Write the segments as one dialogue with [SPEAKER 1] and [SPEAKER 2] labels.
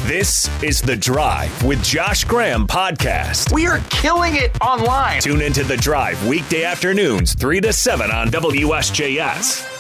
[SPEAKER 1] This is The Drive with Josh Graham podcast.
[SPEAKER 2] We are killing it online.
[SPEAKER 1] Tune into The Drive weekday afternoons, 3 to 7 on WSJS.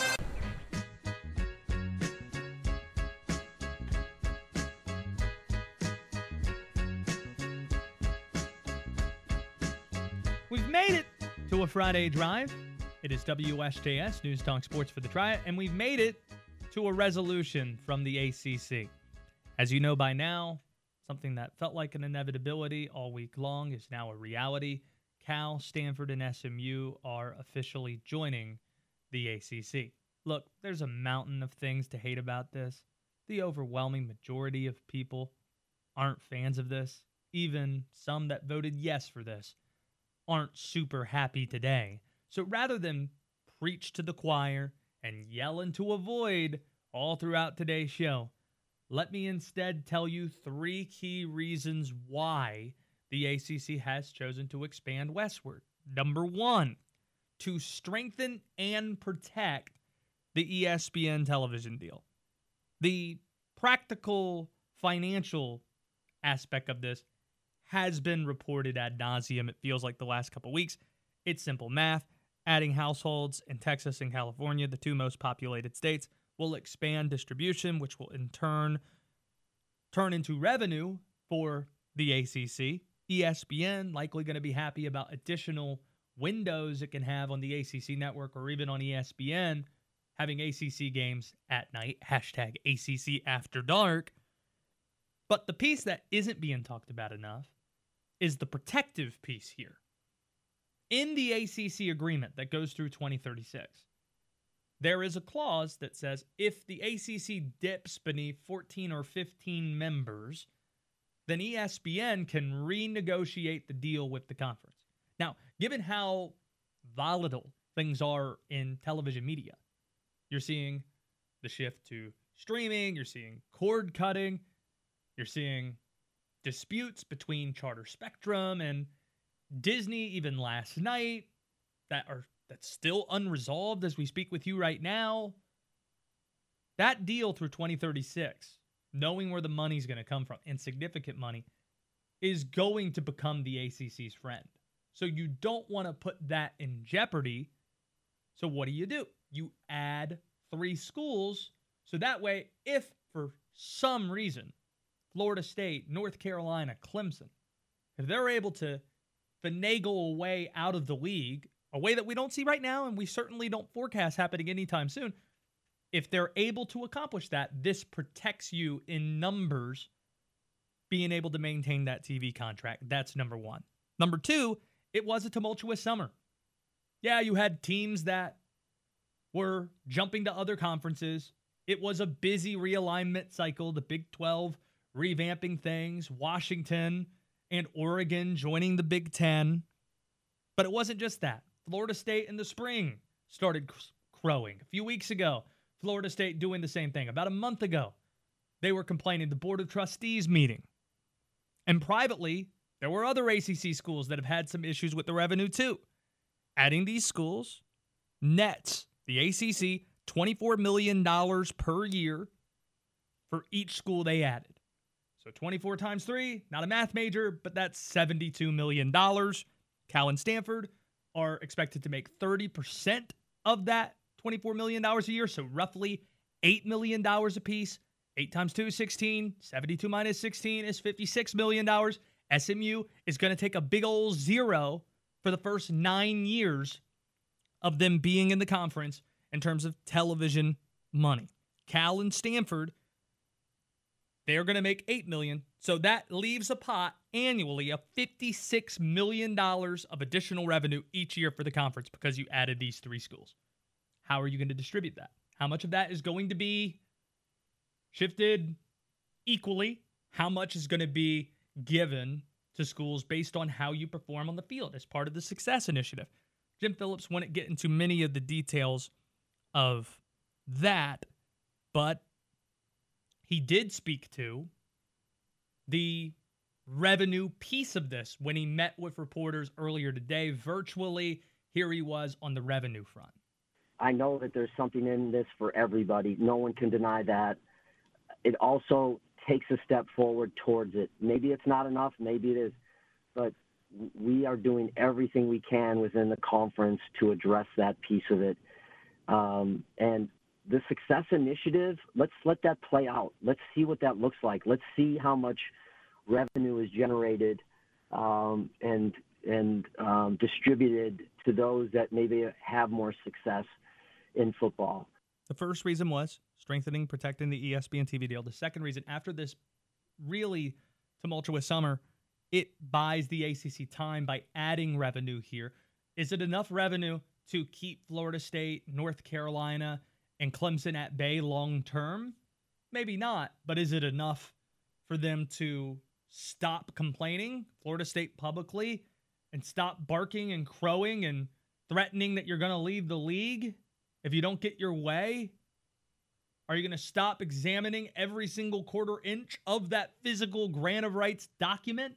[SPEAKER 3] We've made it to a Friday drive. It is WSJS, News Talk Sports for the Triad, and we've made it to a resolution from the ACC. As you know by now, something that felt like an inevitability all week long is now a reality. Cal, Stanford, and SMU are officially joining the ACC. Look, there's a mountain of things to hate about this. The overwhelming majority of people aren't fans of this. Even some that voted yes for this aren't super happy today. So rather than preach to the choir and yell into a void all throughout today's show, let me instead tell you 3 key reasons why the ACC has chosen to expand westward. Number 1, to strengthen and protect the ESPN television deal. The practical financial aspect of this has been reported ad nauseum. It feels like the last couple weeks. It's simple math. Adding households in Texas and California, the 2 most populated states, will expand distribution, which will in turn into revenue for the ACC. ESPN likely going to be happy about additional windows it can have on the ACC network or even on ESPN, having ACC games at night, hashtag ACC After Dark. But the piece that isn't being talked about enough is the protective piece here. In the ACC agreement that goes through 2036, there is a clause that says if the ACC dips beneath 14 or 15 members, then ESPN can renegotiate the deal with the conference. Now, given how volatile things are in television media, you're seeing the shift to streaming, you're seeing cord cutting, you're seeing disputes between Charter Spectrum and Disney even last night that's still unresolved as we speak with you right now. That deal through 2036, knowing where the money's going to come from, and significant money, is going to become the ACC's friend. So you don't want to put that in jeopardy. So what do? You add 3 schools. So that way, if for some reason, Florida State, North Carolina, Clemson, if they're able to finagle a way out of the league, a way that we don't see right now, and we certainly don't forecast happening anytime soon, if they're able to accomplish that, this protects you in numbers being able to maintain that TV contract. That's number 1. Number 2, it was a tumultuous summer. Yeah, you had teams that were jumping to other conferences. It was a busy realignment cycle, the Big 12 revamping things, Washington and Oregon joining the Big 10. But it wasn't just that. Florida State in the spring started crowing. A few weeks ago, Florida State doing the same thing. About a month ago, they were complaining the Board of Trustees meeting. And privately, there were other ACC schools that have had some issues with the revenue too. Adding these schools nets the ACC $24 million per year for each school they added. So 24 times 3, not a math major, but that's $72 million. Cal and Stanford are expected to make 30% of that $24 million a year, so roughly $8 million apiece. 8 times 2 is 16. 72 minus 16 is $56 million. SMU is going to take a big old 0 for the first 9 years of them being in the conference in terms of television money. Cal and Stanford, they're going to make $8 million. So that leaves a pot annually of $56 million of additional revenue each year for the conference because you added these 3 schools. How are you going to distribute that? How much of that is going to be shifted equally? How much is going to be given to schools based on how you perform on the field as part of the Success Initiative? Jim Phillips wouldn't get into many of the details of that, but he did speak to the revenue piece of this when he met with reporters earlier today. Virtually, here he was on the revenue front.
[SPEAKER 4] I know that there's something in this for everybody. No one can deny that. it also takes a step forward towards it. Maybe it's not enough, maybe it is, but we are doing everything we can within the conference to address that piece of it. And the success initiative, let's let that play out. Let's see what that looks like. Let's see how much revenue is generated and distributed to those that maybe have more success in football.
[SPEAKER 3] The first reason was strengthening, protecting the ESPN TV deal. The second reason, after this really tumultuous summer, it buys the ACC time by adding revenue here. Is it enough revenue to keep Florida State, North Carolina, and Clemson at bay long term? Maybe not, but is it enough for them to stop complaining, Florida State publicly, and stop barking and crowing and threatening that you're going to leave the league if you don't get your way? Are you going to stop examining every single quarter inch of that physical grant of rights document?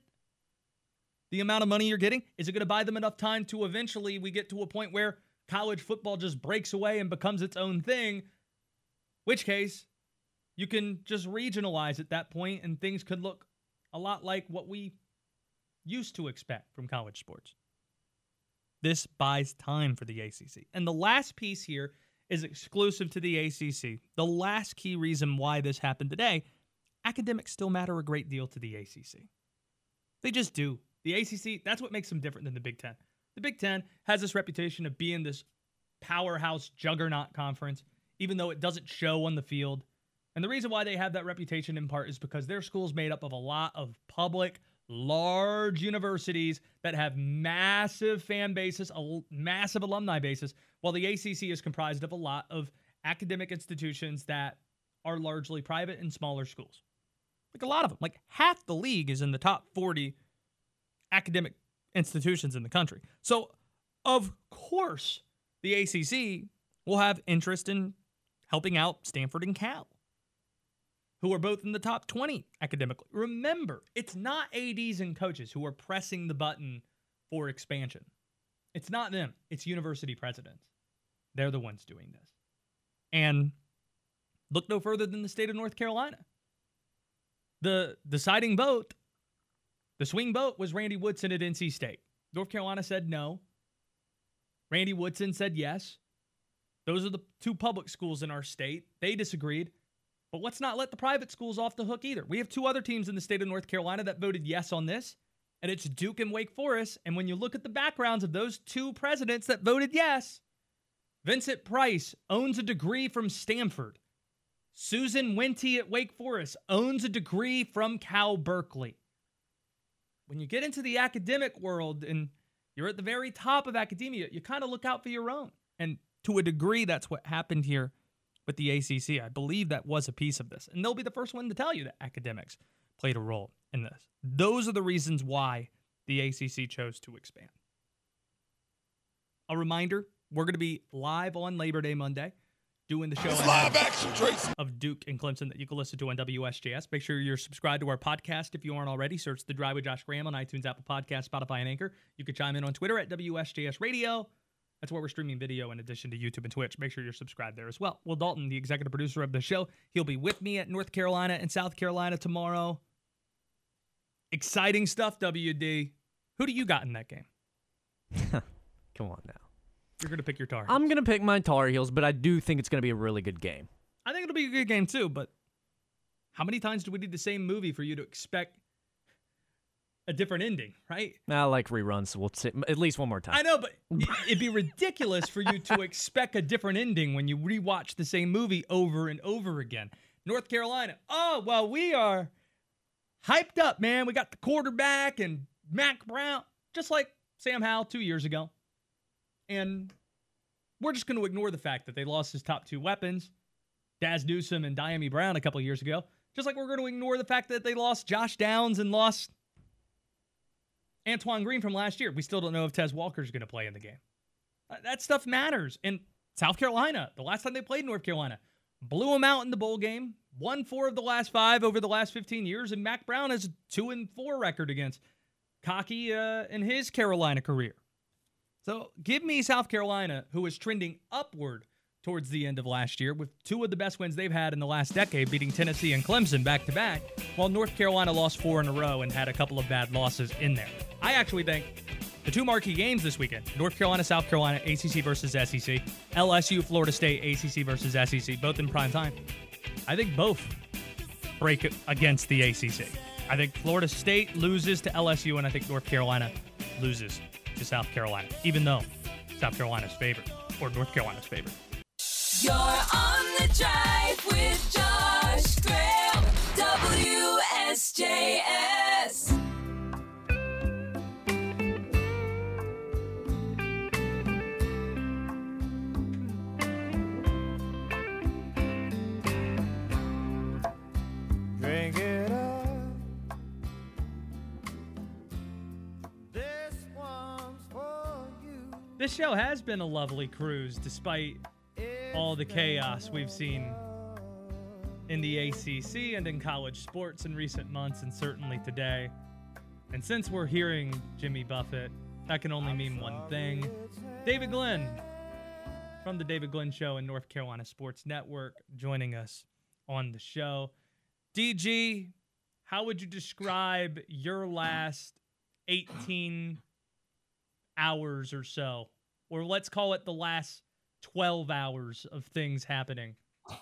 [SPEAKER 3] The amount of money you're getting, is it going to buy them enough time to eventually we get to a point where college football just breaks away and becomes its own thing? Which case, you can just regionalize at that point and things could look a lot like what we used to expect from college sports. This buys time for the ACC. And the last piece here is exclusive to the ACC. The last key reason why this happened today, academics still matter a great deal to the ACC. They just do. The ACC, that's what makes them different than the Big Ten. The Big Ten has this reputation of being this powerhouse juggernaut conference, even though it doesn't show on the field. And the reason why they have that reputation in part is because their school's made up of a lot of public, large universities that have massive fan bases, a massive alumni bases, while the ACC is comprised of a lot of academic institutions that are largely private and smaller schools. Like a lot of them. Like half the league is in the top 40 academic institutions in the country. So, of course, the ACC will have interest in helping out Stanford and Cal, who are both in the top 20 academically. Remember, it's not ADs and coaches who are pressing the button for expansion. It's not them. It's university presidents. They're the ones doing this. And look no further than the state of North Carolina. The deciding vote, the swing vote, was Randy Woodson at NC State. North Carolina said no. Randy Woodson said yes. Those are the two public schools in our state. They disagreed. But let's not let the private schools off the hook either. We have two other teams in the state of North Carolina that voted yes on this, and it's Duke and Wake Forest. And when you look at the backgrounds of those two presidents that voted yes, Vincent Price owns a degree from Stanford. Susan Wente at Wake Forest owns a degree from Cal Berkeley. When you get into the academic world and you're at the very top of academia, you kind of look out for your own. And to a degree, that's what happened here with the ACC. I believe that was a piece of this. And they'll be the first one to tell you that academics played a role in this. Those are the reasons why the ACC chose to expand. A reminder, we're going to be live on Labor Day Monday doing the show
[SPEAKER 5] live action, Tracy,
[SPEAKER 3] of Duke and Clemson that you can listen to on WSJS. Make sure you're subscribed to our podcast if you aren't already. Search The Drive with Josh Graham on iTunes, Apple Podcasts, Spotify, and Anchor. You can chime in on Twitter at WSJS Radio. That's where we're streaming video in addition to YouTube and Twitch. Make sure you're subscribed there as well. Will Dalton, the executive producer of the show, he'll be with me at North Carolina and South Carolina tomorrow. Exciting stuff, WD. Who do you got in that game?
[SPEAKER 6] Come on now.
[SPEAKER 3] You're going to pick your Tar Heels.
[SPEAKER 6] I'm going to pick my Tar Heels, but I do think it's going to be a really good game.
[SPEAKER 3] I think it'll be a good game too, but how many times do we need the same movie for you to expect a different ending, right?
[SPEAKER 6] I like reruns, so we'll see at least one more time.
[SPEAKER 3] I know, but it'd be ridiculous for you to expect a different ending when you rewatch the same movie over and over again. North Carolina, oh, well, we are hyped up, man. We got the quarterback and Mac Brown, just like Sam Howell 2 years ago. And we're just going to ignore the fact that they lost his top two weapons, Daz Newsome and Diami Brown, a couple of years ago. Just like we're going to ignore the fact that they lost Josh Downs and lost Antoine Green from last year. We still don't know if Tez Walker's going to play in the game. That stuff matters. And South Carolina, the last time they played North Carolina, blew them out in the bowl game, won 4 of the last 5 over the last 15 years, and Mac Brown has a 2-4 record against Cocky in his Carolina career. So give me South Carolina, who is trending upward towards the end of last year with two of the best wins they've had in the last decade, beating Tennessee and Clemson back-to-back, while North Carolina lost 4 in a row and had a couple of bad losses in there. I actually think the two marquee games this weekend, North Carolina, South Carolina, ACC versus SEC, LSU, Florida State, ACC versus SEC, both in prime time, I think both break against the ACC. I think Florida State loses to LSU, and I think North Carolina loses to South Carolina, even though South Carolina's favored, or North Carolina's favored.
[SPEAKER 5] You're on the drive with Josh Graham, WSJS.
[SPEAKER 7] Drink it up. This one's for you.
[SPEAKER 3] This show has been a lovely cruise despite all the chaos we've seen in the ACC and in college sports in recent months, and certainly today. And since we're hearing Jimmy Buffett, that can only mean one thing. David Glenn from the David Glenn Show and North Carolina Sports Network joining us on the show. DG, how would you describe your last 18 hours or so? Or let's call it the last 12 hours of things happening.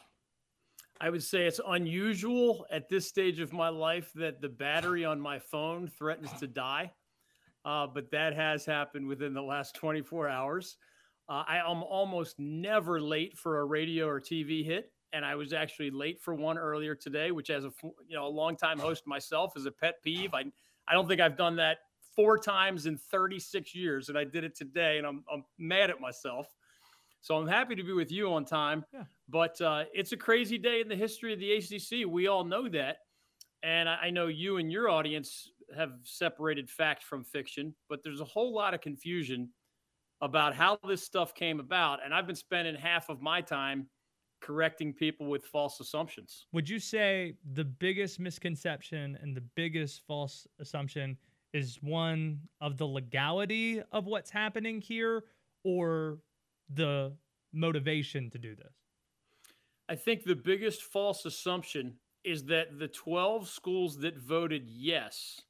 [SPEAKER 8] I would say it's unusual at this stage of my life that the battery on my phone threatens to die. But that has happened within the last 24 hours. I am almost never late for a radio or TV hit. And I was actually late for one earlier today, which as a longtime host myself is a pet peeve. I don't think I've done that 4 times in 36 years. And I did it today, and I'm mad at myself. So I'm happy to be with you on time, but it's a crazy day in the history of the ACC. We all know that. And I know you and your audience have separated fact from fiction, but there's a whole lot of confusion about how this stuff came about. And I've been spending half of my time correcting people with false assumptions.
[SPEAKER 3] Would you say the biggest misconception and the biggest false assumption is one of the legality of what's happening here, or the motivation to do this?
[SPEAKER 8] I think the biggest false assumption is that the 12 schools that voted yes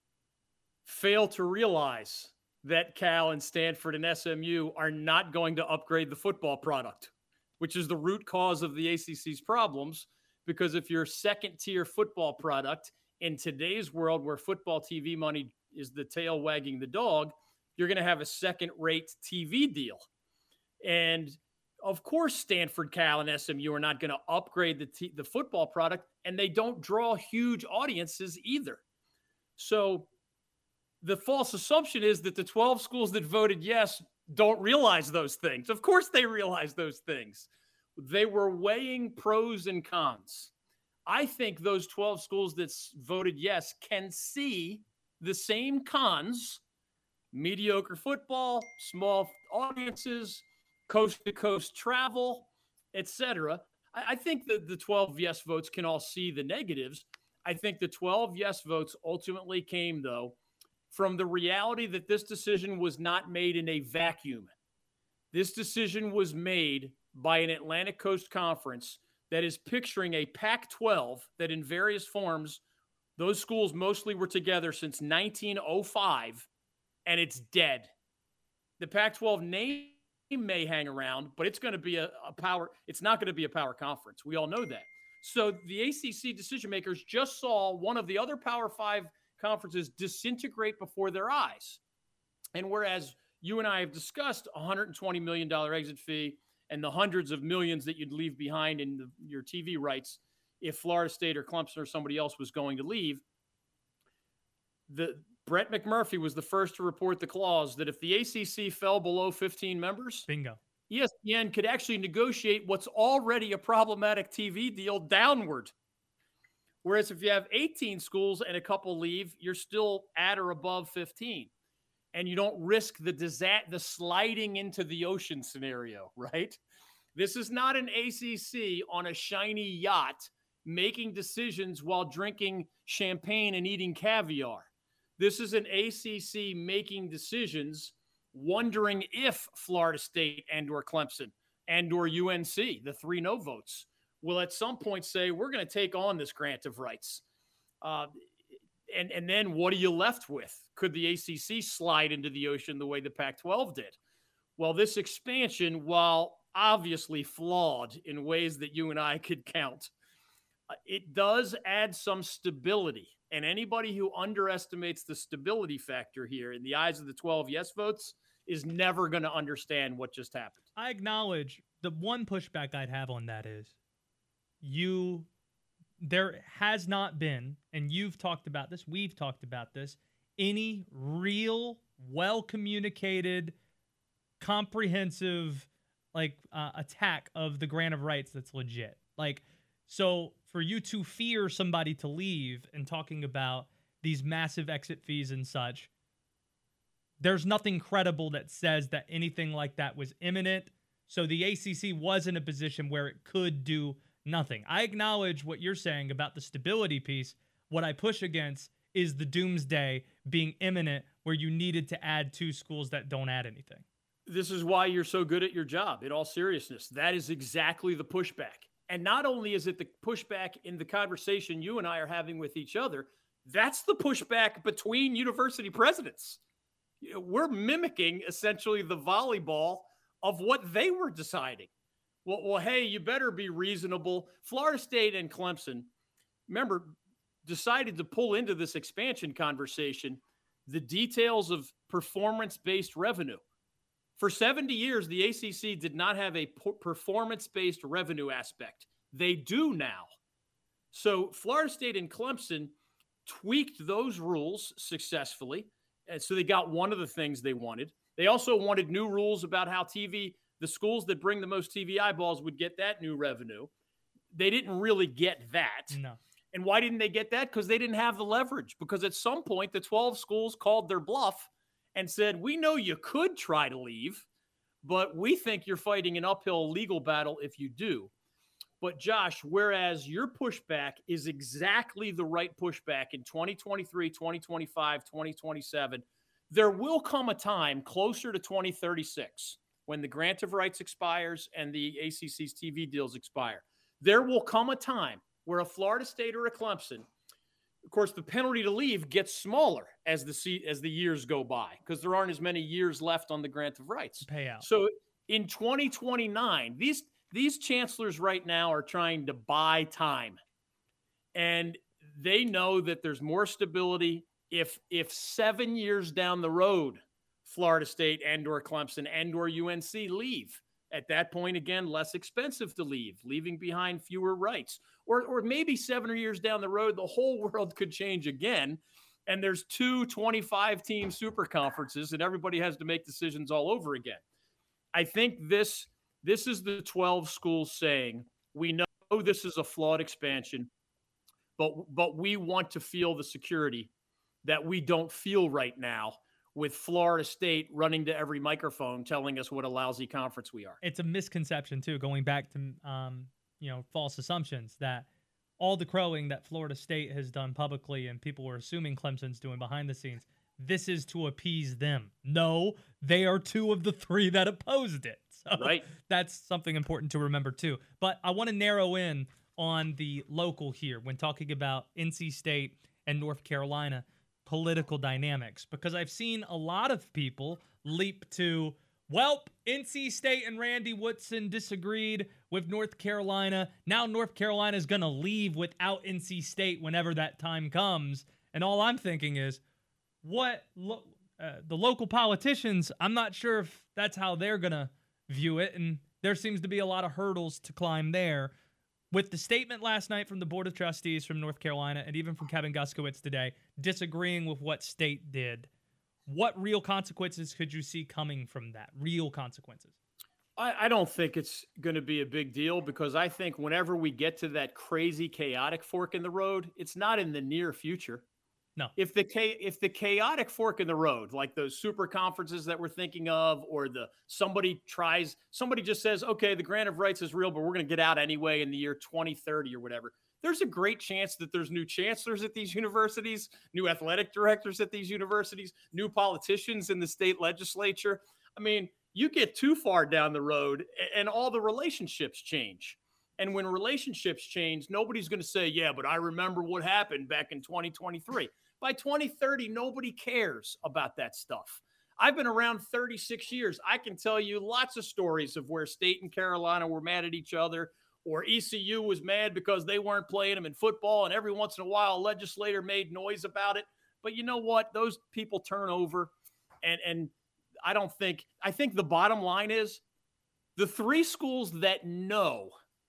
[SPEAKER 8] fail to realize that Cal and Stanford and SMU are not going to upgrade the football product, which is the root cause of the ACC's problems. Because if you're second-tier football product in today's world where football TV money is the tail wagging the dog, you're going to have a second-rate TV deal. And of course, Stanford, Cal, and SMU are not going to upgrade the football product, and they don't draw huge audiences either. So the false assumption is that the 12 schools that voted yes don't realize those things. Of course they realize those things. They were weighing pros and cons. I think those 12 schools that voted yes can see the same cons: mediocre football, small audiences, coast-to-coast travel, etc. I think that the 12 yes votes can all see the negatives. I think the 12 yes votes ultimately came, though, from the reality that this decision was not made in a vacuum. This decision was made by an Atlantic Coast Conference that is picturing a Pac-12 that in various forms, those schools mostly were together since 1905, and it's dead. The Pac-12 name may hang around, but it's going to be a power. It's not going to be a power conference. We all know that. So the ACC decision makers just saw one of the other Power 5 conferences disintegrate before their eyes. And whereas you and I have discussed $120 million exit fee and the hundreds of millions that you'd leave behind in your TV rights if Florida State or Clemson or somebody else was going to leave, Brett McMurphy was the first to report the clause that if the ACC fell below 15 members,
[SPEAKER 3] bingo,
[SPEAKER 8] ESPN could actually negotiate what's already a problematic TV deal downward. Whereas if you have 18 schools and a couple leave, you're still at or above 15. And you don't risk the sliding into the ocean scenario, right? This is not an ACC on a shiny yacht making decisions while drinking champagne and eating caviar. This is an ACC making decisions, wondering if Florida State and or Clemson and or UNC, the 3 no votes, will at some point say, we're going to take on this grant of rights. And then what are you left with? Could the ACC slide into the ocean the way the Pac-12 did? Well, this expansion, while obviously flawed in ways that you and I could count, it does add some stability. And anybody who underestimates the stability factor here in the eyes of the 12 yes votes is never going to understand what just happened.
[SPEAKER 3] I acknowledge the one pushback I'd have on that is there has not been, and you've talked about this, we've talked about this, any real, well-communicated, comprehensive, attack of the grant of rights that's legit. So for you to fear somebody to leave and talking about these massive exit fees and such, there's nothing credible that says that anything like that was imminent. So the ACC was in a position where it could do nothing. I acknowledge what you're saying about the stability piece. What I push against is the doomsday being imminent where you needed to add 2 schools that don't add anything.
[SPEAKER 8] This is why you're so good at your job, in all seriousness. That is exactly the pushback. And not only is it the pushback in the conversation you and I are having with each other, that's the pushback between university presidents. We're mimicking essentially the volleyball of what they were deciding. Well, hey, you better be reasonable. Florida State and Clemson, remember, decided to pull into this expansion conversation the details of performance-based revenue. For 70 years, the ACC did not have a performance-based revenue aspect. They do now. So Florida State and Clemson tweaked those rules successfully, and so they got one of the things they wanted. They also wanted new rules about how the schools that bring the most TV eyeballs would get that new revenue. They didn't really get that.
[SPEAKER 3] No.
[SPEAKER 8] And why didn't they get that? Because they didn't have the leverage. Because at some point, the 12 schools called their bluff and said, we know you could try to leave, but we think you're fighting an uphill legal battle if you do. But Josh, whereas your pushback is exactly the right pushback in 2023, 2025, 2027, there will come a time closer to 2036 when the grant of rights expires and the ACC's TV deals expire. There will come a time where a Florida State or a Clemson, of course, the penalty to leave gets smaller as the years go by because there aren't as many years left on the grant of rights.
[SPEAKER 3] Payout.
[SPEAKER 8] So in 2029, these chancellors right now are trying to buy time, and they know that there's more stability if 7 years down the road, Florida State and or Clemson and or UNC leave. At that point, again, less expensive to leave, leaving behind fewer rights. Or maybe 7 years down the road, the whole world could change again, and there's 2 25-team super conferences, and everybody has to make decisions all over again. I think this is the 12 schools saying, we know this is a flawed expansion, but we want to feel the security that we don't feel right now with Florida State running to every microphone telling us what a lousy conference we are.
[SPEAKER 3] It's a misconception, too, going back to false assumptions that all the crowing that Florida State has done publicly and people were assuming Clemson's doing behind the scenes, this is to appease them. No, they are 2 of the 3 that opposed it. So
[SPEAKER 8] right.
[SPEAKER 3] That's something important to remember, too. But I want to narrow in on the local here when talking about NC State and North Carolina political dynamics, because I've seen a lot of people leap to, well, NC State and Randy Woodson disagreed with North Carolina. Now North Carolina is going to leave without NC State whenever that time comes. And all I'm thinking is, the local politicians, I'm not sure if that's how they're going to view it. And there seems to be a lot of hurdles to climb there. With the statement last night from the Board of Trustees from North Carolina and even from Kevin Guskowitz today, disagreeing with what State did, what real consequences could you see coming from that? Real consequences?
[SPEAKER 8] I don't think it's going to be a big deal because I think whenever we get to that crazy, chaotic fork in the road, it's not in the near future.
[SPEAKER 3] No.
[SPEAKER 8] If the chaotic fork in the road, like those super conferences that we're thinking of, or somebody just says, okay, the grant of rights is real, but we're going to get out anyway in the year 2030 or whatever. There's a great chance that there's new chancellors at these universities, new athletic directors at these universities, new politicians in the state legislature. I mean, you get too far down the road and all the relationships change. And when relationships change, nobody's going to say, yeah, but I remember what happened back in 2023. By 2030, nobody cares about that stuff. I've been around 36 years. I can tell you lots of stories of where State and Carolina were mad at each other, or ECU was mad because they weren't playing them in football, and every once in a while a legislator made noise about it. But you know what? Those people turn over, and I think the bottom line is the three schools that know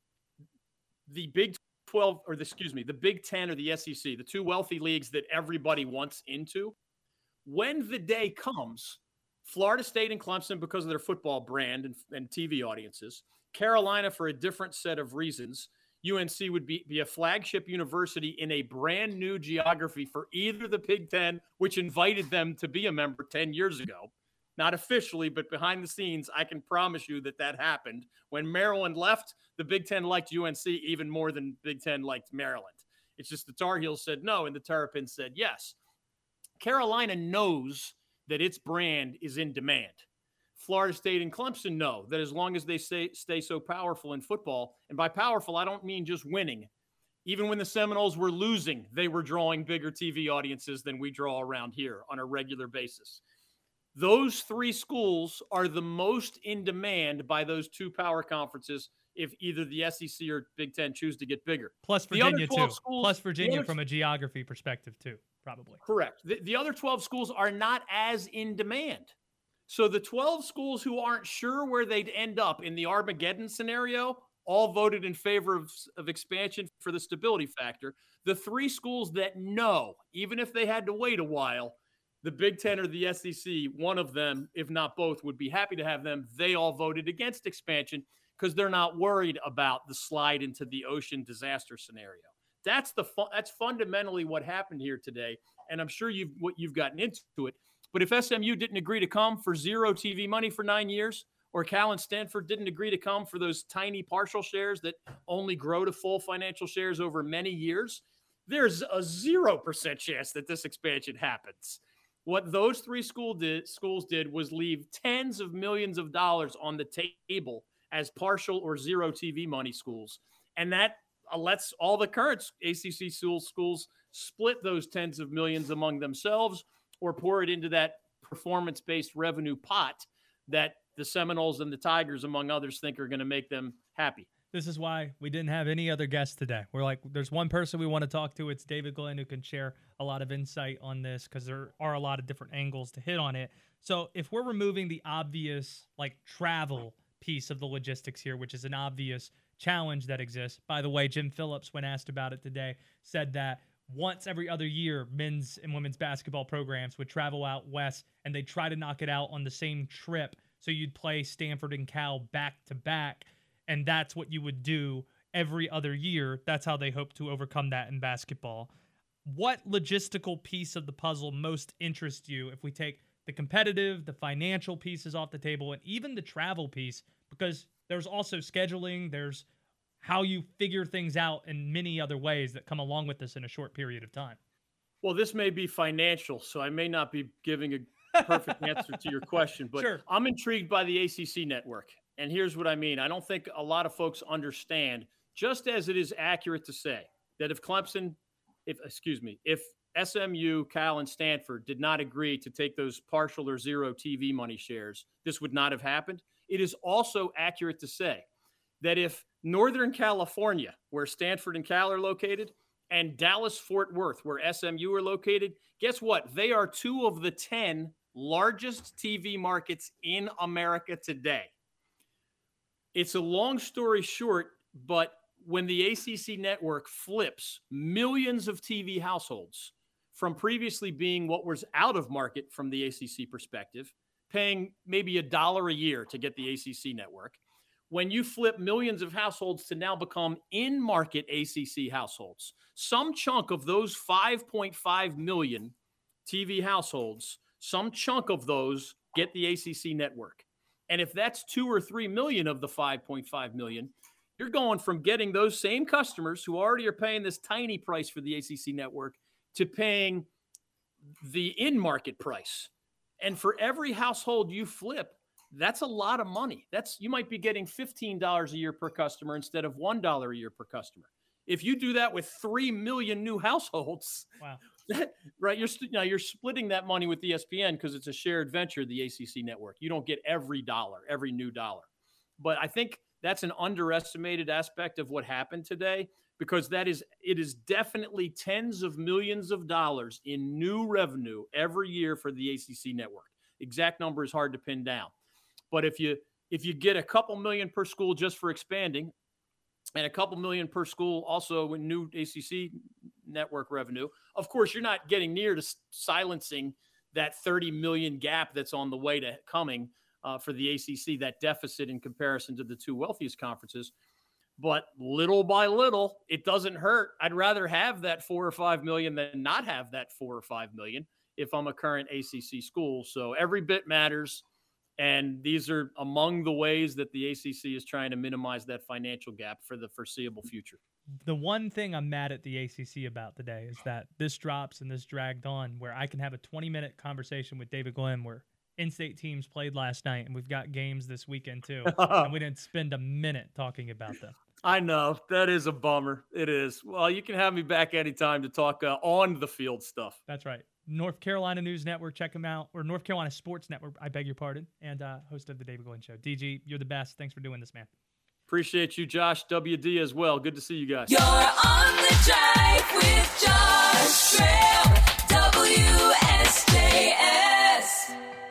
[SPEAKER 8] the Big 12, or the Big 10 or the SEC, the two wealthy leagues that everybody wants into, when the day comes, Florida State and Clemson because of their football brand and TV audiences, Carolina for a different set of reasons, UNC would be a flagship university in a brand new geography for either the Big Ten, which invited them to be a member 10 years ago. Not officially, but behind the scenes, I can promise you that happened. When Maryland left, the Big Ten liked UNC even more than Big Ten liked Maryland. It's just the Tar Heels said no, and the Terrapins said yes. Carolina knows that its brand is in demand. Florida State and Clemson know that as long as they stay so powerful in football, and by powerful, I don't mean just winning. Even when the Seminoles were losing, they were drawing bigger TV audiences than we draw around here on a regular basis. Those three schools are the most in demand by those two power conferences if either the SEC or Big Ten choose to get bigger.
[SPEAKER 3] Plus Virginia, too. Plus Virginia from a geography perspective, too, probably.
[SPEAKER 8] Correct. The other 12 schools are not as in demand. So the 12 schools who aren't sure where they'd end up in the Armageddon scenario all voted in favor of expansion for the stability factor. The three schools that know, even if they had to wait a while, the Big Ten or the SEC, one of them, if not both, would be happy to have them. They all voted against expansion because they're not worried about the slide into the ocean disaster scenario. That's fundamentally what happened here today, and I'm sure you've gotten into it. But if SMU didn't agree to come for zero TV money for 9 years, or Cal and Stanford didn't agree to come for those tiny partial shares that only grow to full financial shares over many years, there's a 0% chance that this expansion happens. What those three schools did was leave tens of millions of dollars on the table as partial or zero TV money schools. And that lets all the current ACC schools split those tens of millions among themselves or pour it into that performance-based revenue pot that the Seminoles and the Tigers, among others, think are going to make them happy.
[SPEAKER 3] This is why we didn't have any other guests today. We're like, there's one person we want to talk to. It's David Glenn, who can share a lot of insight on this because there are a lot of different angles to hit on it. So if we're removing the obvious travel piece of the logistics here, which is an obvious challenge that exists. By the way, Jim Phillips, when asked about it today, said that once every other year, men's and women's basketball programs would travel out west and they'd try to knock it out on the same trip. So you'd play Stanford and Cal back to back. And that's what you would do every other year. That's how they hope to overcome that in basketball. What logistical piece of the puzzle most interests you if we take the competitive, the financial pieces off the table, and even the travel piece? Because there's also scheduling, there's how you figure things out in many other ways that come along with this in a short period of time.
[SPEAKER 8] Well, this may be financial, so I may not be giving a perfect answer to your question, but
[SPEAKER 3] sure.
[SPEAKER 8] I'm intrigued by the ACC network. And here's what I mean. I don't think a lot of folks understand, just as it is accurate to say that if SMU, Cal, and Stanford did not agree to take those partial or zero TV money shares, this would not have happened. It is also accurate to say that if Northern California, where Stanford and Cal are located, and Dallas-Fort Worth, where SMU are located, guess what? They are two of the 10 largest TV markets in America today. It's a long story short, but when the ACC network flips millions of TV households from previously being what was out of market from the ACC perspective, paying maybe $1 a year to get the ACC network, when you flip millions of households to now become in-market ACC households, some chunk of those 5.5 million TV households, some chunk of those get the ACC network. And if that's 2 or 3 million of the 5.5 million, you're going from getting those same customers who already are paying this tiny price for the ACC network to paying the in-market price. And for every household you flip, That's a lot of money. You might be getting $15 a year per customer instead of $1 a year per customer. If you do that with 3 million new households,
[SPEAKER 3] Wow.
[SPEAKER 8] Right? You're splitting that money with ESPN because it's a shared venture, the ACC network. You don't get every new dollar. But I think that's an underestimated aspect of what happened today, because it is definitely tens of millions of dollars in new revenue every year for the ACC network. Exact number is hard to pin down. But if you get a couple million per school just for expanding, and a couple million per school also with new ACC network revenue, of course, you're not getting near to silencing that 30 million gap that's on the way to coming for the ACC, that deficit in comparison to the two wealthiest conferences. But little by little, it doesn't hurt. I'd rather have that 4 or 5 million than not have that 4 or 5 million if I'm a current ACC school. So every bit matters. And these are among the ways that the ACC is trying to minimize that financial gap for the foreseeable future.
[SPEAKER 3] The one thing I'm mad at the ACC about today is that this drops and this dragged on, where I can have a 20-minute conversation with David Glenn where in-state teams played last night, and we've got games this weekend too, and we didn't spend a minute talking about them.
[SPEAKER 8] I know. That is a bummer. It is. Well, you can have me back anytime to talk on the field stuff.
[SPEAKER 3] That's right. North Carolina News Network, check them out. Or North Carolina Sports Network, I beg your pardon, and host of the David Glenn Show. DG, you're the best. Thanks for doing this, man. Appreciate you, Josh. WD as well. Good to see you guys.
[SPEAKER 5] You're on the drive with Josh Graham, WSJS.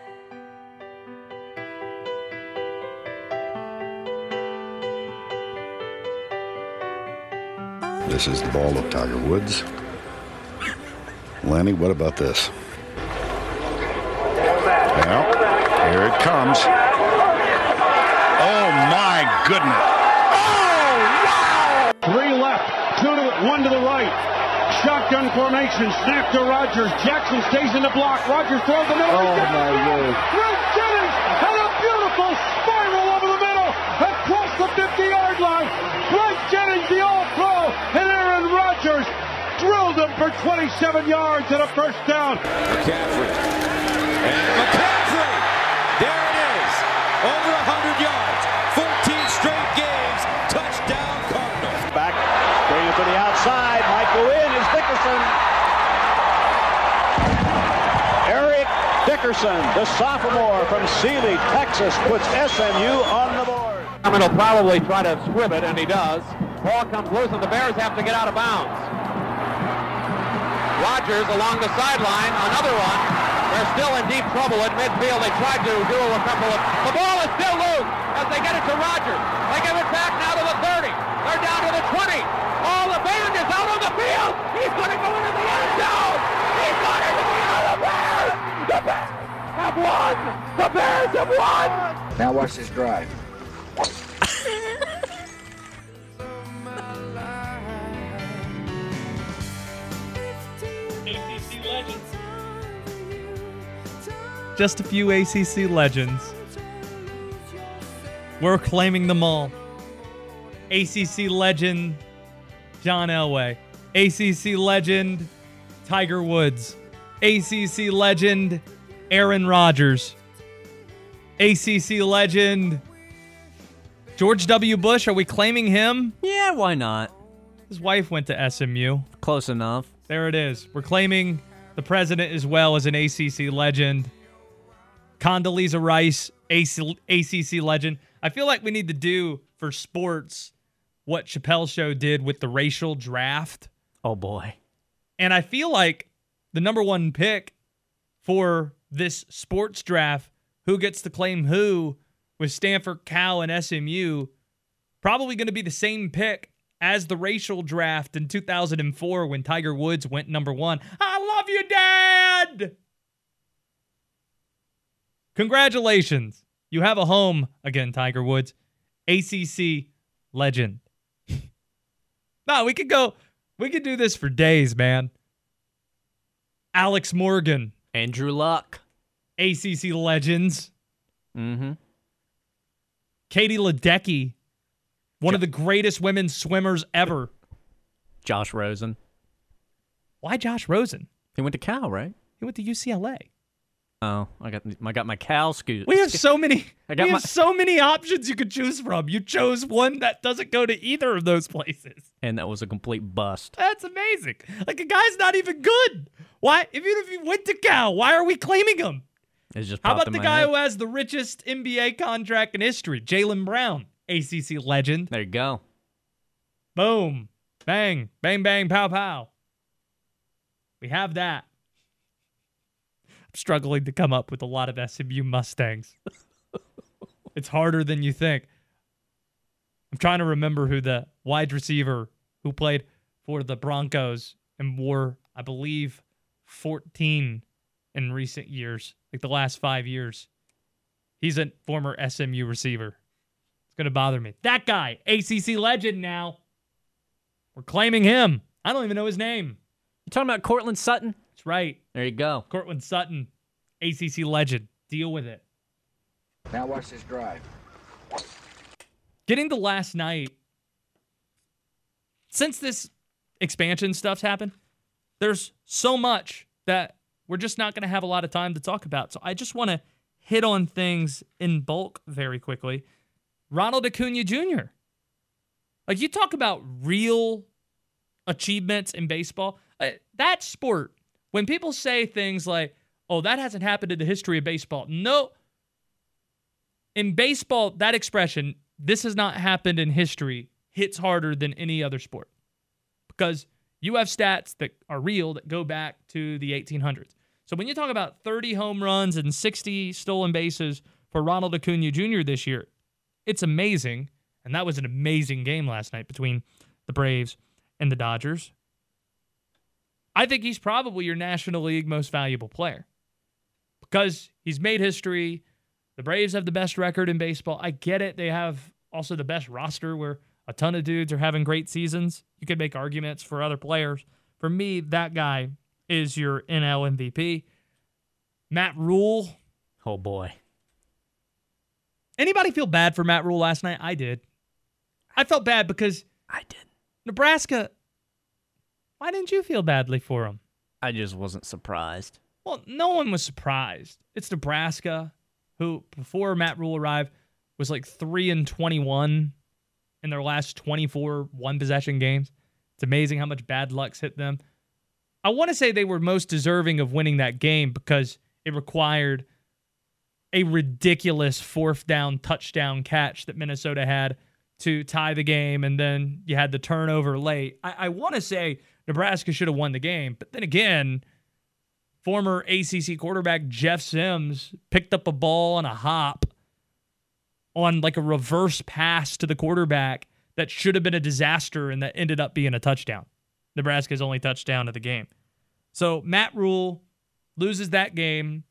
[SPEAKER 9] This is the ball of Tiger Woods. Lenny, what about this? Well, here it comes. Oh, my goodness.
[SPEAKER 10] Oh, wow! 3 left, 1 to the right. Shotgun formation, snap to Rogers. Jackson stays in the block. Rogers throws the middle.
[SPEAKER 4] Oh, my word.
[SPEAKER 10] Greg Jennings had a beautiful spiral over the middle across the 50-yard line. Greg Jennings, the All-Pro, and Aaron Rodgers drilled him for 27 yards and a first down.
[SPEAKER 11] McCaffrey. And McCaffrey! There it is. Over 100 yards. 14 straight games. Touchdown Cardinals.
[SPEAKER 10] Back, going to the outside. Might go in is Dickerson. Eric Dickerson, the sophomore from Sealy, Texas, puts SMU on the board.
[SPEAKER 12] He'll probably try to squib it, and he does. Ball comes loose, and the Bears have to get out of bounds. Rodgers along the sideline, another one. They're still in deep trouble at midfield. They tried to do a couple of... The ball is still loose as they get it to Rodgers. They give it back now to the 30. They're down to the 20. Oh, the band is out on the field. He's going to go into the end zone. He's going into the end zone. The Bears have won. The Bears have won.
[SPEAKER 13] Now watch this drive.
[SPEAKER 3] Just a few ACC legends. We're claiming them all. ACC legend John Elway. ACC legend Tiger Woods. ACC legend Aaron Rodgers. ACC legend George W. Bush. Are we claiming him?
[SPEAKER 6] Yeah, why not?
[SPEAKER 3] His wife went to SMU.
[SPEAKER 6] Close enough.
[SPEAKER 3] There it is. We're claiming the president as well as an ACC legend. Condoleezza Rice, ACC legend. I feel like we need to do for sports what Chappelle's Show did with the racial draft.
[SPEAKER 6] Oh, boy.
[SPEAKER 3] And I feel like the number one pick for this sports draft, who gets to claim who, with Stanford, Cal, and SMU, probably going to be the same pick as the racial draft in 2004 when Tiger Woods went number 1. I love you, Dad! Congratulations. You have a home again, Tiger Woods. ACC legend. No, we could do this for days, man. Alex Morgan.
[SPEAKER 6] Andrew Luck.
[SPEAKER 3] ACC legends.
[SPEAKER 6] Mm-hmm.
[SPEAKER 3] Katie Ledecky. One of the greatest women's swimmers ever.
[SPEAKER 6] Josh Rosen.
[SPEAKER 3] Why Josh Rosen?
[SPEAKER 6] He went to Cal, right?
[SPEAKER 3] He went to UCLA.
[SPEAKER 6] Oh, I got my Cal scoot.
[SPEAKER 3] We have so many.
[SPEAKER 6] I
[SPEAKER 3] have so many options you could choose from. You chose one that doesn't go to either of those places,
[SPEAKER 6] and that was a complete bust.
[SPEAKER 3] That's amazing. Like, a guy's not even good. Why? Even if he went to Cal, why are we claiming him?
[SPEAKER 6] It's just
[SPEAKER 3] how about the guy who has the richest NBA contract in history, Jaylen Brown, ACC legend?
[SPEAKER 6] There you go.
[SPEAKER 3] Boom, bang, bang, bang, pow, pow. We have that. I'm struggling to come up with a lot of SMU Mustangs. It's harder than you think. I'm trying to remember who the wide receiver who played for the Broncos and wore, I believe, 14 in recent years, like the last 5 years. He's a former SMU receiver. It's going to bother me. That guy, ACC legend now. We're claiming him. I don't even know his name.
[SPEAKER 6] You talking about Cortland Sutton?
[SPEAKER 3] That's right.
[SPEAKER 6] There you go.
[SPEAKER 3] Cortland Sutton, ACC legend. Deal with it.
[SPEAKER 13] Now watch this drive.
[SPEAKER 3] Getting to last night, since this expansion stuff's happened, there's so much that we're just not going to have a lot of time to talk about. So I just want to hit on things in bulk very quickly. Ronald Acuna Jr. Like, you talk about real achievements in baseball. That sport, when people say things like, oh, that hasn't happened in the history of baseball. No. In baseball, that expression, this has not happened in history, hits harder than any other sport. Because you have stats that are real that go back to the 1800s. So when you talk about 30 home runs and 60 stolen bases for Ronald Acuna Jr. this year, it's amazing. And that was an amazing game last night between the Braves and the Dodgers. I think he's probably your National League most valuable player because he's made history. The Braves have the best record in baseball. I get it. They have also the best roster where a ton of dudes are having great seasons. You could make arguments for other players. For me, that guy is your NL MVP. Matt Rule.
[SPEAKER 6] Oh, boy.
[SPEAKER 3] Anybody feel bad for Matt Rule last night? I did. I felt bad because
[SPEAKER 6] I did.
[SPEAKER 3] Nebraska, why didn't you feel badly for him?
[SPEAKER 6] I just wasn't surprised.
[SPEAKER 3] Well, no one was surprised. It's Nebraska, who before Matt Rule arrived was like 3-21 in their last 24 one-possession games. It's amazing how much bad luck's hit them. I want to say they were most deserving of winning that game because it required a ridiculous fourth down touchdown catch that Minnesota had to tie the game, and then you had the turnover late. I want to say Nebraska should have won the game, but then again, former ACC quarterback Jeff Sims picked up a ball on a hop on like a reverse pass to the quarterback that should have been a disaster and that ended up being a touchdown. Nebraska's only touchdown of the game. So Matt Rule loses that game.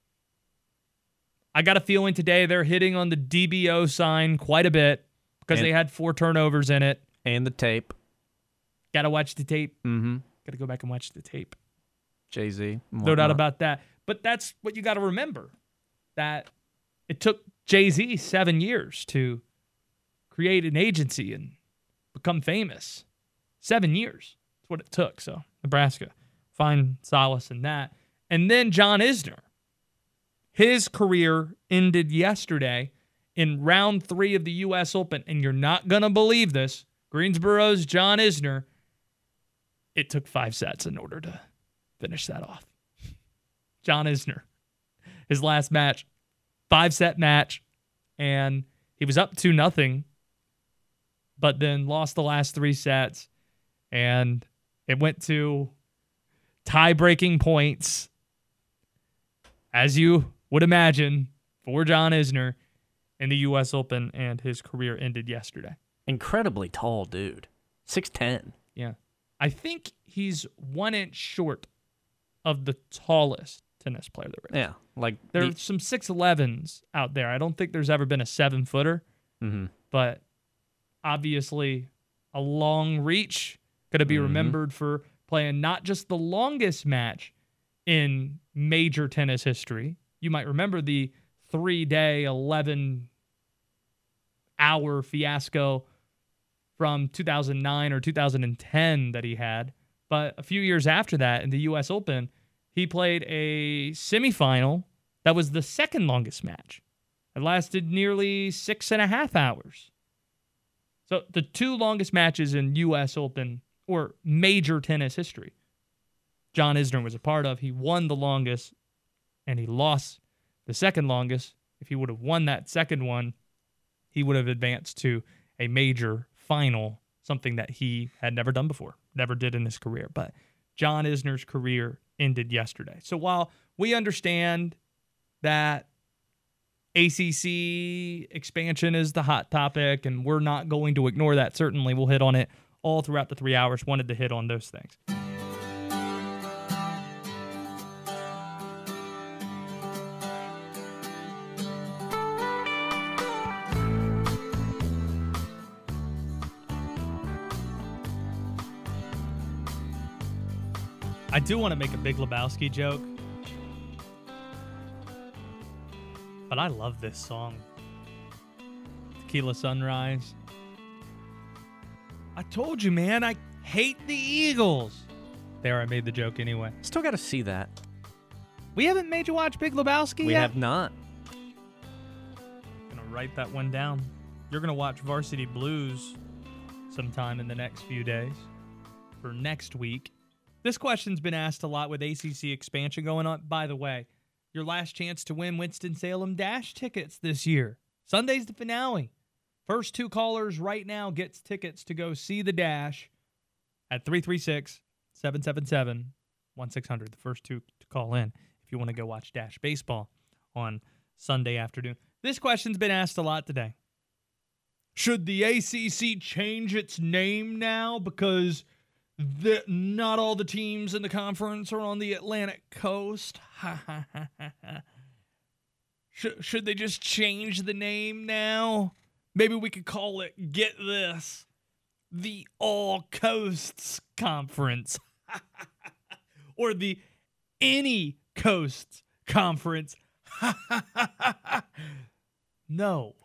[SPEAKER 3] I got a feeling today they're hitting on the DBO sign quite a bit because they had 4 turnovers in it.
[SPEAKER 6] And the tape.
[SPEAKER 3] Got to watch the tape.
[SPEAKER 6] Mm-hmm.
[SPEAKER 3] Got to go back and watch the tape.
[SPEAKER 6] Jay-Z.
[SPEAKER 3] No doubt about that. But that's what you got to remember, that it took Jay-Z 7 years to create an agency and become famous. 7 years. That's what it took. So Nebraska, find solace in that. And then John Isner. His career ended yesterday in round 3 of the U.S. Open. And you're not going to believe this. Greensboro's John Isner. It took 5 sets in order to finish that off. John Isner. His last match. 5-set match. And he was up 2-0. But then lost the last 3 sets. And it went to tie-breaking points. As you would imagine, for John Isner in the U.S. Open, and his career ended yesterday.
[SPEAKER 6] Incredibly tall dude. 6'10".
[SPEAKER 3] Yeah. I think he's 1 inch short of the tallest tennis player there is.
[SPEAKER 6] Yeah. Like
[SPEAKER 3] there's some 6'11s out there. I don't think there's ever been a 7-footer.
[SPEAKER 6] Mm-hmm.
[SPEAKER 3] But obviously a long reach. Going to be remembered for playing not just the longest match in major tennis history. You might remember the 3-day, 11-hour fiasco from 2009 or 2010 that he had. But a few years after that, in the U.S. Open, he played a semifinal That was the second longest match. It lasted nearly 6.5 hours. So the two longest matches in U.S. Open or major tennis history, John Isner was a part of. He won the longest, and he lost the second longest. If he would have won that second one, he would have advanced to a major final, something that he had never done before, never did in his career. But John Isner's career ended yesterday. So while we understand that ACC expansion is the hot topic, and we're not going to ignore that, certainly we'll hit on it all throughout the 3 hours. Wanted to hit on those things. I do want to make a Big Lebowski joke, but I love this song. Tequila Sunrise. I told you, man, I hate the Eagles. There, I made the joke anyway.
[SPEAKER 6] Still got to see that.
[SPEAKER 3] We haven't made you watch Big Lebowski yet?
[SPEAKER 6] We have not.
[SPEAKER 3] I'm going to write that one down. You're going to watch Varsity Blues sometime in the next few days for next week. This question's been asked a lot with ACC expansion going on. By the way, your last chance to win Winston-Salem Dash tickets this year. Sunday's the finale. First two callers right now gets tickets to go see the Dash at 336-777-1600. The first two to call in if you want to go watch Dash baseball on Sunday afternoon. This question's been asked a lot today. Should the ACC change its name now because not all the teams in the conference are on the Atlantic coast? Should they just change the name now? Maybe we could call it, get this, the All Coasts Conference. Or the Any Coasts Conference. No.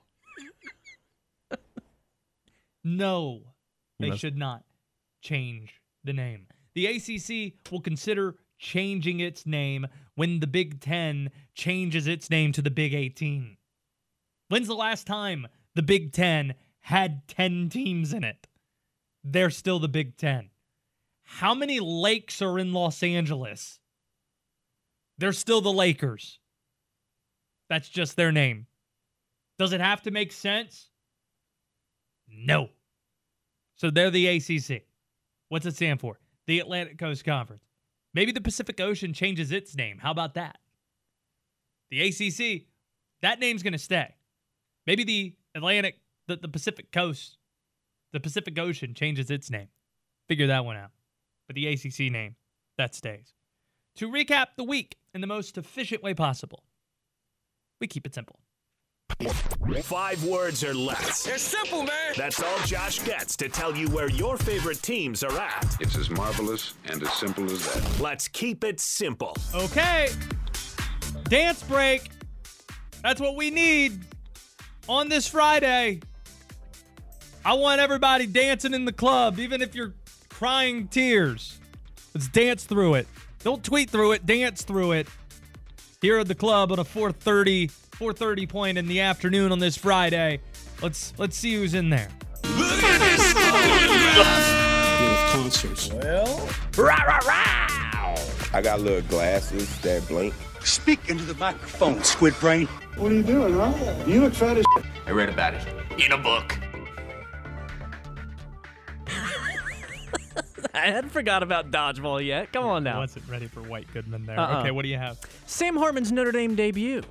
[SPEAKER 3] No, they should not change the name. The ACC will consider changing its name when the Big Ten changes its name to the Big 18. When's the last time the Big Ten had 10 teams in it? They're still the Big Ten. How many lakes are in Los Angeles? They're still the Lakers. That's just their name. Does it have to make sense? No. So they're the ACC. What's it stand for? The Atlantic Coast Conference. Maybe the Pacific Ocean changes its name. How about that? The ACC, that name's going to stay. Maybe the Pacific Coast, the Pacific Ocean changes its name. Figure that one out. But the ACC name, that stays. To recap the week in the most efficient way possible, we keep it simple.
[SPEAKER 1] 5 words or less.
[SPEAKER 11] They're simple, man.
[SPEAKER 1] That's all Josh gets to tell you where your favorite teams are at.
[SPEAKER 9] It's as marvelous and as simple as that.
[SPEAKER 1] Let's keep it simple.
[SPEAKER 3] Okay. Dance break. That's what we need on this Friday. I want everybody dancing in the club, even if you're crying tears. Let's dance through it. Don't tweet through it. Dance through it. Here at the club on a 4:30 point in the afternoon on this Friday. Let's see who's in there.
[SPEAKER 14] Concerts.
[SPEAKER 11] Well,
[SPEAKER 14] I got little glasses that blink.
[SPEAKER 15] Speak into the microphone, squid brain.
[SPEAKER 10] What are you doing, huh? You look fat as shit.
[SPEAKER 15] I read about it in a book.
[SPEAKER 6] I hadn't forgot about dodgeball yet. Come on now.
[SPEAKER 3] I wasn't ready for White Goodman there. Okay, what do you have?
[SPEAKER 6] Sam Hartman's Notre Dame debut.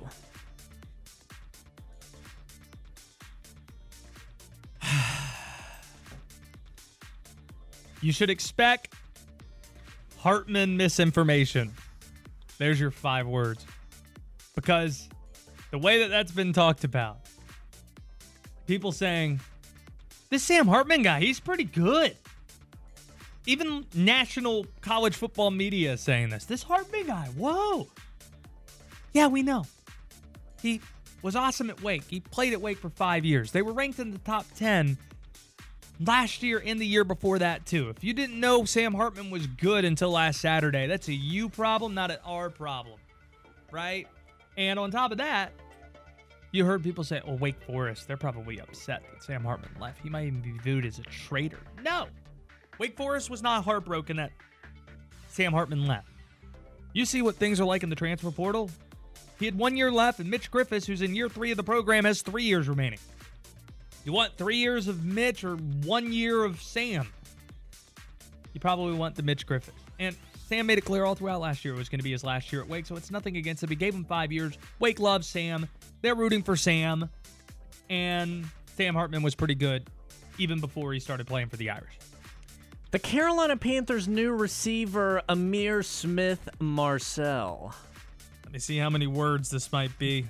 [SPEAKER 3] You should expect Hartman misinformation. There's your 5 words. Because the way that that's been talked about, people saying, this Sam Hartman guy, he's pretty good. Even national college football media is saying this. This Hartman guy, whoa. Yeah, we know. He was awesome at Wake. He played at Wake for 5 years. They were ranked in the top 10 last year and the year before that, too. If you didn't know Sam Hartman was good until last Saturday, that's a you problem, not an our problem, right? And on top of that, you heard people say, well, Wake Forest, they're probably upset that Sam Hartman left. He might even be viewed as a traitor. No. Wake Forest was not heartbroken that Sam Hartman left. You see what things are like in the transfer portal? He had 1 year left, and Mitch Griffiths, who's in year 3 of the program, has 3 years remaining. You want 3 years of Mitch or 1 year of Sam? You probably want the Mitch Griffiths. And Sam made it clear all throughout last year it was going to be his last year at Wake, so it's nothing against him. He gave him 5 years. Wake loves Sam. They're rooting for Sam. And Sam Hartman was pretty good even before he started playing for the Irish.
[SPEAKER 6] The Carolina Panthers' new receiver, Amir Smith-Marcel.
[SPEAKER 3] Let me see how many words this might be.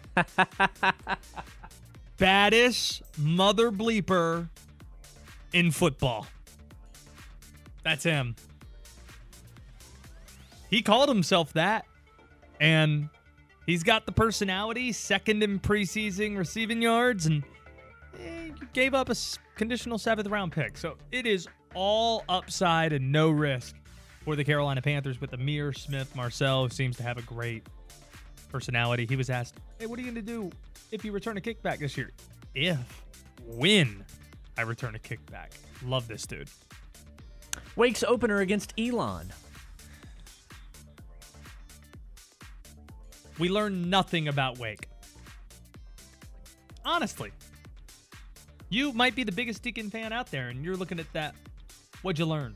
[SPEAKER 3] Baddest mother bleeper in football. That's him. He called himself that, and he's got the personality, second in preseason receiving yards, and gave up a conditional 7th-round pick. So it is all upside and no risk for the Carolina Panthers with Amir Smith-Marcel, who seems to have a great personality. He was asked, hey, what are you going to do if you return a kickback this year? When I return a kickback. Love this dude.
[SPEAKER 6] Wake's opener against Elon.
[SPEAKER 3] We learned nothing about Wake. Honestly. You might be the biggest Deacon fan out there, and you're looking at that. What'd you learn?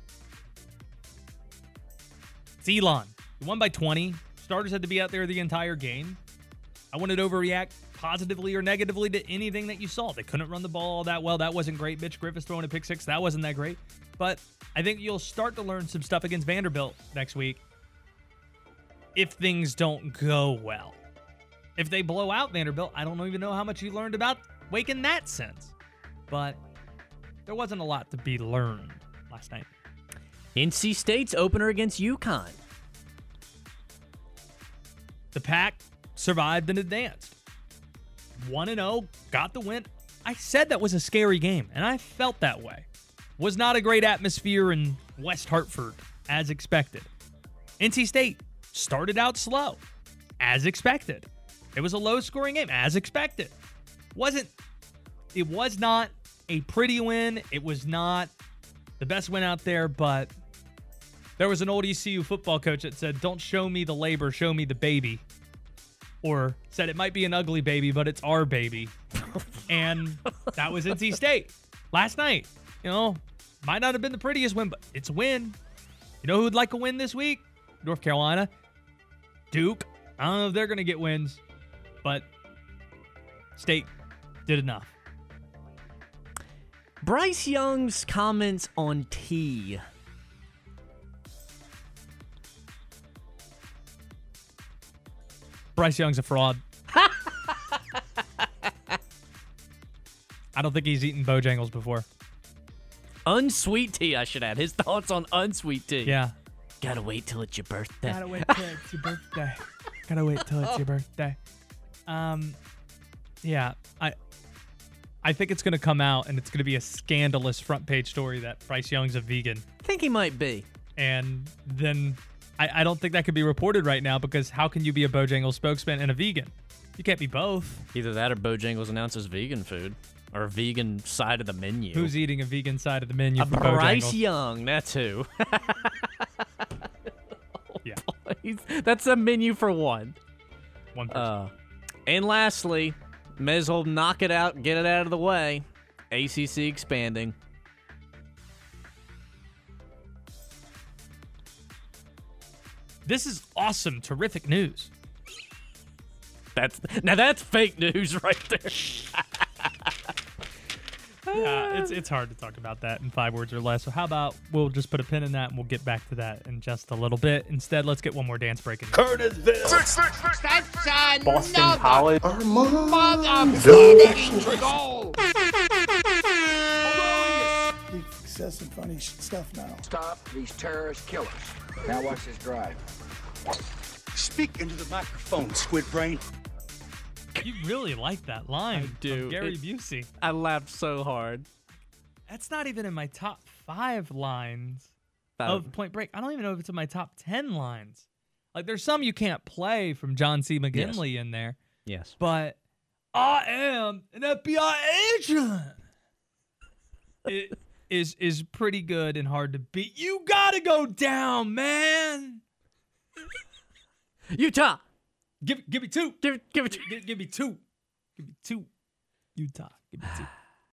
[SPEAKER 3] It's Elon. He won by 20. Starters had to be out there the entire game. I wouldn't overreact positively or negatively to anything that you saw. They couldn't run the ball all that well. That wasn't great. Mitch Griffiths throwing a pick 6. That wasn't that great. But I think you'll start to learn some stuff against Vanderbilt next week if things don't go well. If they blow out Vanderbilt, I don't even know how much you learned about Wake in that sense. But there wasn't a lot to be learned last night.
[SPEAKER 6] NC State's opener against UConn.
[SPEAKER 3] The Pack survived and advanced. 1-0, got the win. I said that was a scary game, and I felt that way. Was not a great atmosphere in West Hartford, as expected. NC State started out slow, as expected. It was a low-scoring game, as expected. It was not a pretty win. It was not the best win out there, but there was an old ECU football coach that said, don't show me the labor, show me the baby. Or said it might be an ugly baby, but it's our baby. And that was NC State last night. You know, might not have been the prettiest win, but it's a win. You know who would like a win this week? North Carolina. Duke. I don't know if they're going to get wins, but State did enough.
[SPEAKER 6] Bryce Young's comments on T.
[SPEAKER 3] Bryce Young's a fraud. I don't think he's eaten Bojangles before.
[SPEAKER 6] Unsweet tea, I should add. His thoughts on unsweet tea.
[SPEAKER 3] Yeah.
[SPEAKER 6] Gotta wait till it's your birthday.
[SPEAKER 3] Gotta wait till it's your birthday. Gotta wait till it's your birthday. Yeah. I think it's going to come out, and it's going to be a scandalous front page story that Bryce Young's a vegan.
[SPEAKER 6] I think he might be.
[SPEAKER 3] And then I don't think that could be reported right now, because how can you be a Bojangles spokesman and a vegan? You can't be both.
[SPEAKER 6] Either that or Bojangles announces vegan food. Or a vegan side of the menu.
[SPEAKER 3] Who's eating a vegan side of the menu from
[SPEAKER 6] Bryce
[SPEAKER 3] Bojangles?
[SPEAKER 6] Young, that's who.
[SPEAKER 3] Yeah.
[SPEAKER 6] That's a menu for one.
[SPEAKER 3] One person.
[SPEAKER 6] And lastly, may as well knock it out, get it out of the way. ACC expanding.
[SPEAKER 3] This is awesome, terrific news.
[SPEAKER 6] That's fake news right there.
[SPEAKER 3] Yeah, it's hard to talk about that in 5 words or less. So how about we'll just put a pin in that, and we'll get back to that in just a little bit. Instead, let's get one more dance break in.
[SPEAKER 10] Curtisville.
[SPEAKER 2] Boston College.
[SPEAKER 10] Goal.
[SPEAKER 7] He says some funny stuff now.
[SPEAKER 13] Stop these terrorist killers. Now watch this drive.
[SPEAKER 15] Speak into the microphone, Squid Brain.
[SPEAKER 3] You really like that line.
[SPEAKER 6] I do.
[SPEAKER 3] From Gary Busey.
[SPEAKER 6] I laughed so hard.
[SPEAKER 3] That's not even in my top 5 lines of Point Break. I don't even know if it's in my top 10 lines Like, there's some you can't play from John C. McGinley in there.
[SPEAKER 6] Yes.
[SPEAKER 3] But I am an FBI agent. It is pretty good and hard to beat. You gotta go down, man.
[SPEAKER 6] Utah.
[SPEAKER 3] Give me two.
[SPEAKER 6] Give me two.
[SPEAKER 3] Give me two. Give me two. Utah. Give me two.